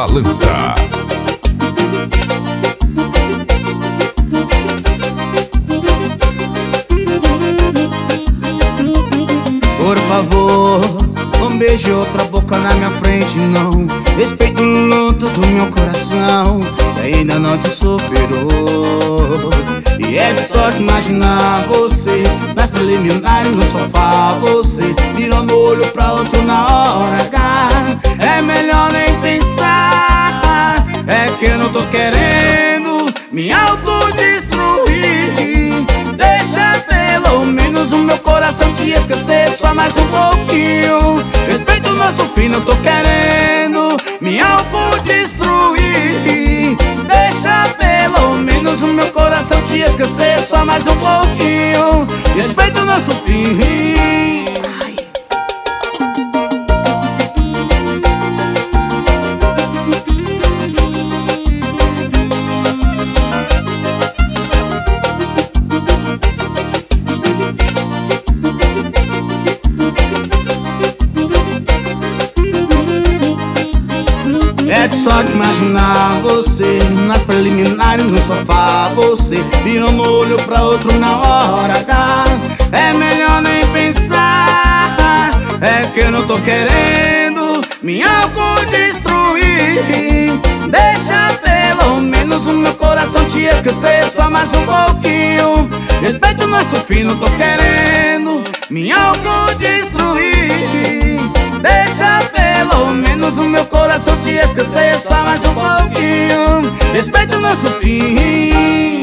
balança. Por favor, um beijo e outra boca na minha frente, não. Respeito o luto do meu coração, que ainda não te superou. E é de sorte imaginar você nas preliminares no sofá. Você virou no olho pra outro na hora H. É melhor nem pensar, é que eu não tô querendo me autodestruir. Deixa pelo menos o meu coração te esquecer só mais um pouquinho. Respeita o nosso fim, não tô querendo me autodestruir. Deixa pelo menos o meu coração te esquecer só mais um pouquinho. Respeita o nosso fim. É de sorte imaginar você nas preliminares no sofá. Você virou no olho pra outro na hora H. É melhor nem pensar, é que eu não tô querendo me autodestruir. Deixa pelo menos o meu coração te esquecer só mais um pouquinho. Respeita o nosso fim, não tô querendo me autodestruir. Deixa pelo menos o meu coração te esquecer só mais um pouquinho. Respeita o nosso fim.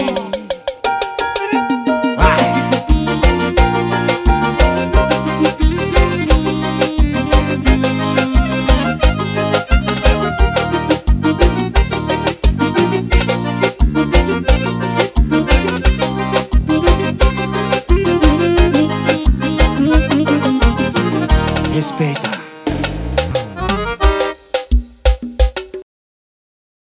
Respeita.